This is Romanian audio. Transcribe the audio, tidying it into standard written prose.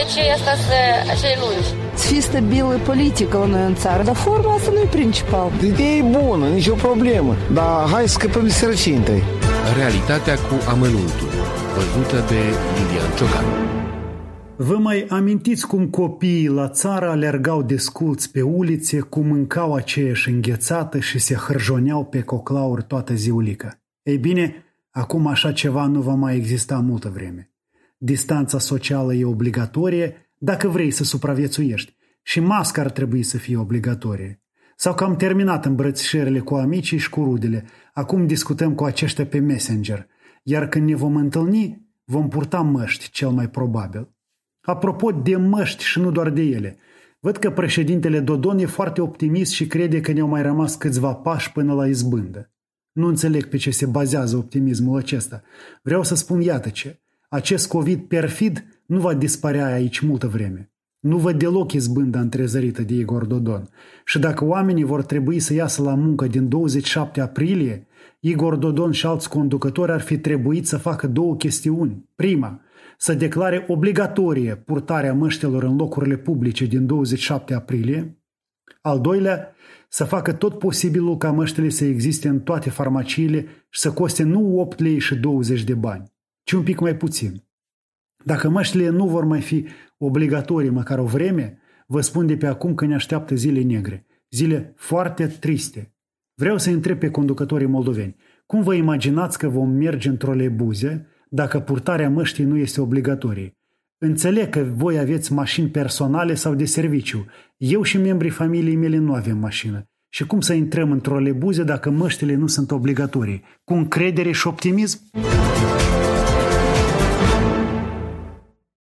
acei lungi. Să fie stabilă politică la noi în țară, dar forma asta nu e principal. Ideea e bună, nicio problemă, dar hai să scăpăm de sărăcie întâi. Realitatea cu amănuntul, văzută de Lilian Ciocan. Vă mai amintiți cum copiii la țară alergau desculți pe ulițe, cum mâncau aceeași înghețată și se hârjoneau pe coclauri toată ziulica? Ei bine, acum așa ceva nu va mai exista multă vreme. Distanța socială e obligatorie dacă vrei să supraviețuiești și masca ar trebui să fie obligatorie. Sau că am terminat îmbrățișările cu amicii și cu rudele, acum discutăm cu aceștia pe Messenger, iar când ne vom întâlni, vom purta măști, cel mai probabil. Apropo de măști și nu doar de ele, văd că președintele Dodon e foarte optimist și crede că ne-au mai rămas câțiva pași până la izbândă. Nu înțeleg pe ce se bazează optimismul acesta. Vreau să spun iată ce. Acest COVID perfid nu va dispărea aici multă vreme. Nu văd deloc izbânda întrezărită de Igor Dodon. Și dacă oamenii vor trebui să iasă la muncă din 27 aprilie, Igor Dodon și alți conducători ar fi trebuit să facă două chestiuni. Prima, să declare obligatorie purtarea măștilor în locurile publice din 27 aprilie. Al doilea, să facă tot posibilul ca măștile să existe în toate farmaciile și să coste nu 8 lei și 20 de bani, ci un pic mai puțin. Dacă măștile nu vor mai fi obligatorii măcar o vreme, vă spun de pe acum că ne așteaptă zile negre, zile foarte triste. Vreau să întreb pe conducătorii moldoveni, cum vă imaginați că vom merge în troleibuze dacă purtarea măștii nu este obligatorie? Înțeleg că voi aveți mașini personale sau de serviciu. Eu și membrii familiei mele nu avem mașină. Și cum să intrăm în troleibuze dacă măștile nu sunt obligatorii? Cu încredere și optimism?